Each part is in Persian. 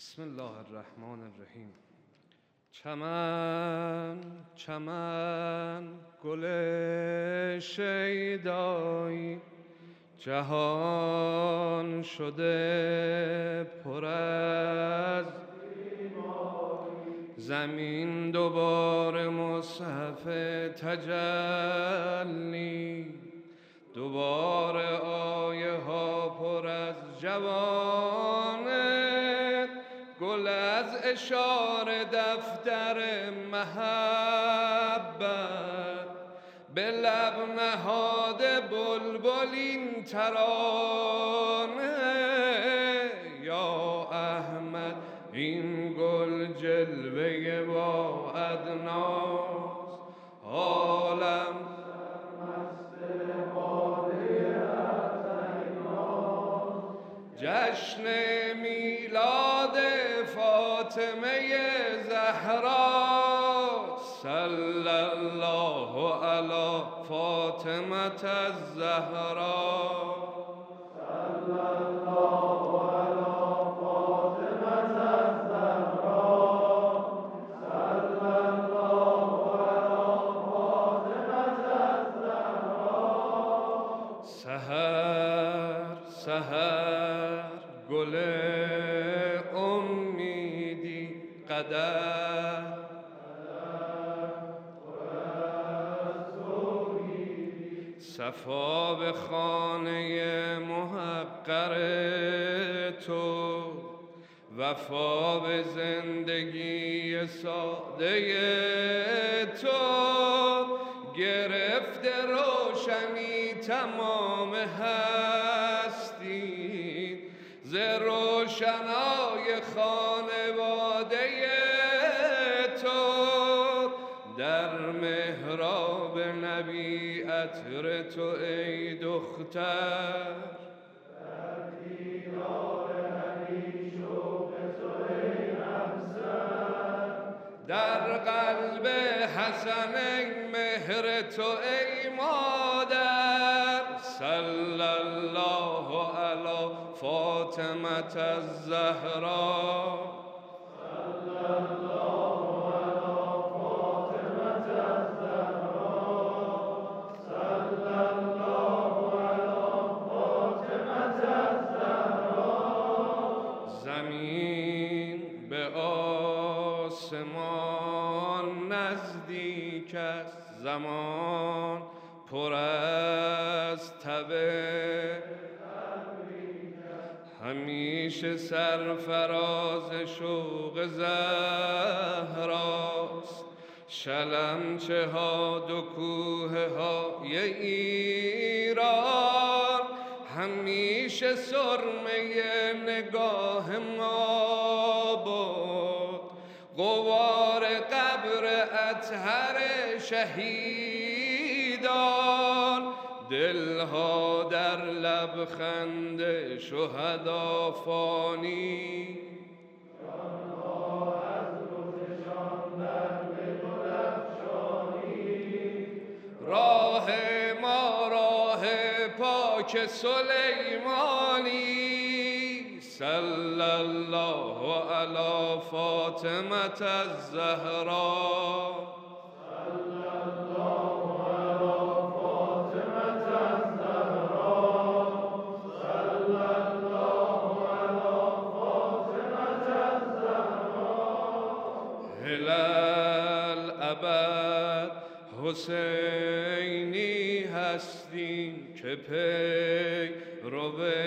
بسم الله الرحمن الرحیم. چمن چمن گل شیدایی، جهان شده پر از زمین دوباره مصحف تجلی، دوباره آیه ها پر از جوانه، گل از اشاره دفتر محبت، به لب نهاده بلبل این ترانه. یا احمد این گل جلوه با ادناست، عالم جشن میلاد فاطمه زهرا، صلی الله علی فاطمه الزهرا، صلی الله علی فاطمه الزهرا، صلی الله علی فاطمه الزهرا. سحر سحر گل امیدی، قدر صفا به خانه محقر تو، وفا به زندگی ساده تو، گرفته روشنی تمام هستی ز روشنای خانواده تو. در محراب نبی عطر تو ای دختر، در دیدار نبی شوق تو ای همسر، در قلب حسنین مهر تو ای مادر، صلی الله علی فاطمه الزهرا، صلی الله علی فاطمه الزهرا، صلی الله علی فاطمه الزهرا. زمین به آسمان نزدیک است، زمان پر از تبه، همیشه سرفراز شوق زهراست، شلمچه ها دو کوه های ایران، همیشه سرمه نگاه ما بود، غبار قبر اطهر شهیدان، دلها در لبخند شهدا فانی، جانها از روزشان در گل افشانی. راه ما راه پاک سلیمانی، صلی الله علی فاطمه الزهرا، صلی الله علی فاطمه الزهرا، صلی الله علی فاطمه الزهرا. الابد حسینی هستیم که پیرو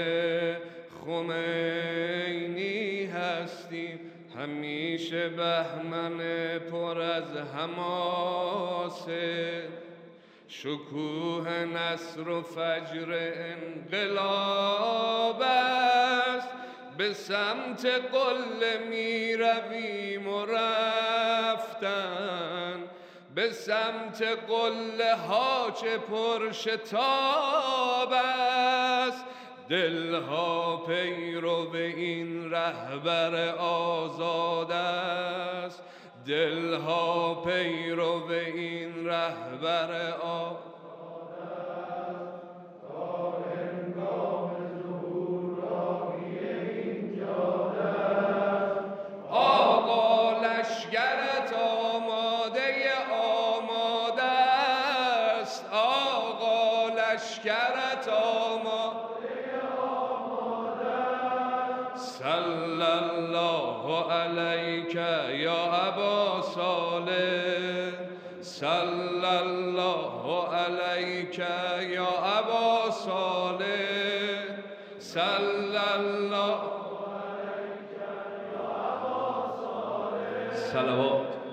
خمینی هستیم، همیشه بهمن پر از حماسه، شکوه نصر و فجر انقلاب است، به سمت قله می رویم و رفتن، به سمت قله ها چه پرشتاب است، دلها پیرو به این رهبر آزاد است، دلها پیرو به این رهبر آزاد است. تا هنگام ظهور راهی این جاده است، لشکرت آماده صلی الله علیک یا ابا صالح صلی الله علیک یا ابا صالح صلی الله علیک یا ابا صالح. صلوات.